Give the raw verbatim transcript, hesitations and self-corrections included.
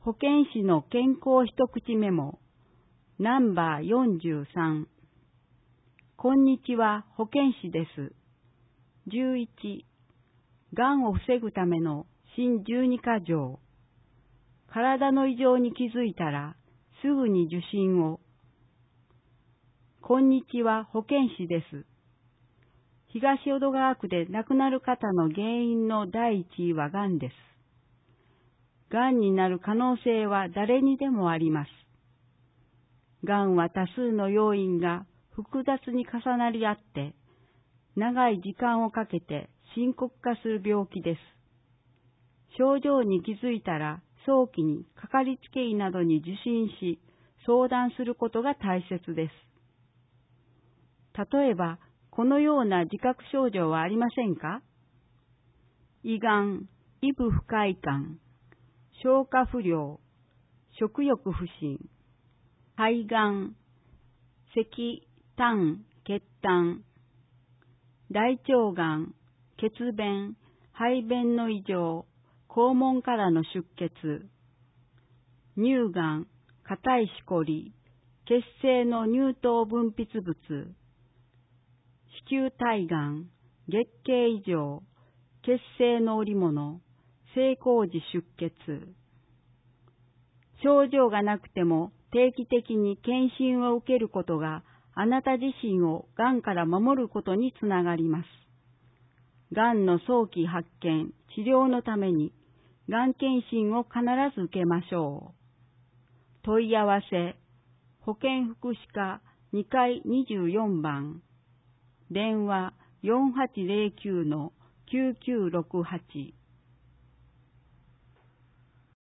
保健師の健康一口メモナンバーよんじゅうさん。こんにちは、保健師です。じゅういち、がんを防ぐための新じゅうにか条。体の異常に気づいたらすぐに受診を。こんにちは、保健師です。東淀川区で亡くなる方の原因の第一位はがんです。がんになる可能性は誰にでもあります。がんは多数の要因が複雑に重なり合って、長い時間をかけて深刻化する病気です。症状に気づいたら早期にかかりつけ医などに受診し、相談することが大切です。例えば、このような自覚症状はありませんか？胃がん、胃部不快感、消化不良、食欲不振、肺がん、咳、痰、血痰、大腸がん、血便、排便の異常、肛門からの出血、乳がん、硬いしこり、血清の乳糖分泌物、子宮体がん、月経異常、血清の織物、性交時出血。症状がなくても定期的に検診を受けることがあなた自身をがんから守ることにつながります。がんの早期発見、治療のためにがん検診を必ず受けましょう。問い合わせ、保健福祉課にかいにじゅうよんばん、電話 よんはちゼロきゅうのきゅうきゅうろくはち。